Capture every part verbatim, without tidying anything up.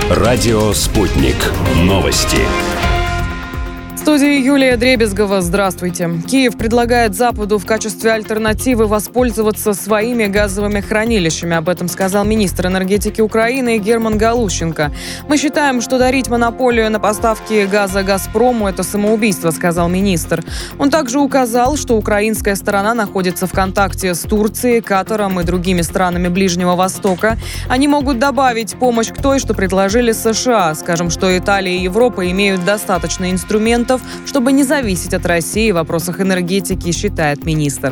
Радио «Спутник». Новости. В студии Юлия Дребезгова. Здравствуйте. Киев предлагает Западу в качестве альтернативы воспользоваться своими газовыми хранилищами. Об этом сказал министр энергетики Украины Герман Галущенко. «Мы считаем, что дарить монополию на поставки газа «Газпрому» – это самоубийство», сказал министр. Он также указал, что украинская сторона находится в контакте с Турцией, Катаром и другими странами Ближнего Востока. Они могут добавить помощь к той, что предложили США. Скажем, что Италия и Европа имеют достаточно инструментов, чтобы не зависеть от России в вопросах энергетики, считает министр.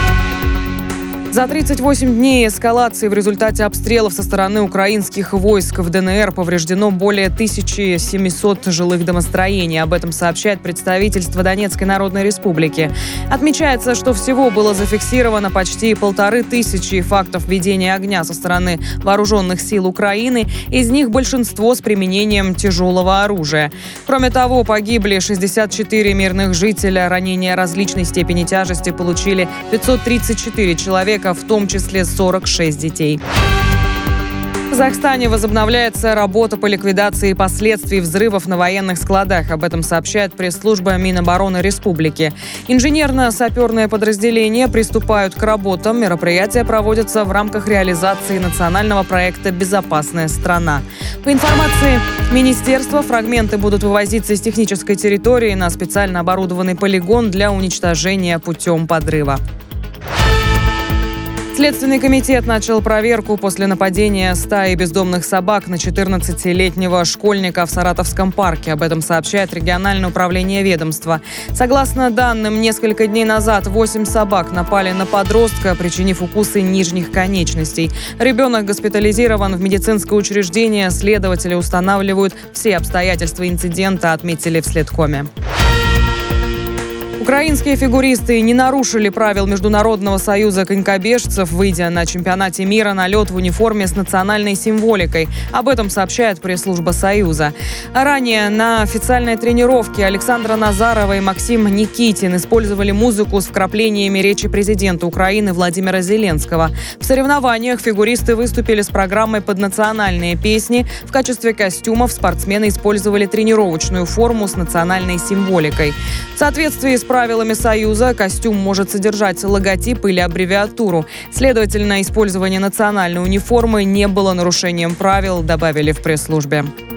За тридцать восемь дней эскалации в результате обстрелов со стороны украинских войск в ДНР повреждено более тысячи семисот жилых домостроений. Об этом сообщает представительство Донецкой Народной Республики. Отмечается, что всего было зафиксировано почти полторы тысячи фактов ведения огня со стороны вооруженных сил Украины. Из них большинство с применением тяжелого оружия. Кроме того, погибли шестьдесят четыре мирных жителя. Ранения различной степени тяжести получили пятьсот тридцать четыре человека, в том числе сорок шесть детей. В Казахстане возобновляется работа по ликвидации последствий взрывов на военных складах. Об этом сообщает пресс-служба Минобороны Республики. Инженерно-саперные подразделения приступают к работам. Мероприятия проводятся в рамках реализации национального проекта «Безопасная страна». По информации министерства, фрагменты будут вывозиться из технической территории на специально оборудованный полигон для уничтожения путем подрыва. Следственный комитет начал проверку после нападения стаи бездомных собак на четырнадцатилетнего школьника в Саратовском парке. Об этом сообщает региональное управление ведомства. Согласно данным, несколько дней назад восемь собак напали на подростка, причинив укусы нижних конечностей. Ребенок госпитализирован в медицинское учреждение. Следователи устанавливают все обстоятельства инцидента, отметили в следкоме. Украинские фигуристы не нарушили правил Международного союза конькобежцев, выйдя на чемпионате мира на лед в униформе с национальной символикой. Об этом сообщает пресс-служба Союза. Ранее на официальной тренировке Александра Назарова и Максим Никитин использовали музыку с вкраплениями речи президента Украины Владимира Зеленского. В соревнованиях фигуристы выступили с программой под национальные песни. В качестве костюмов спортсмены использовали тренировочную форму с национальной символикой. В соответствии с правилами Союза костюм может содержать логотип или аббревиатуру. Следовательно, использование национальной униформы не было нарушением правил, добавили в пресс-службе.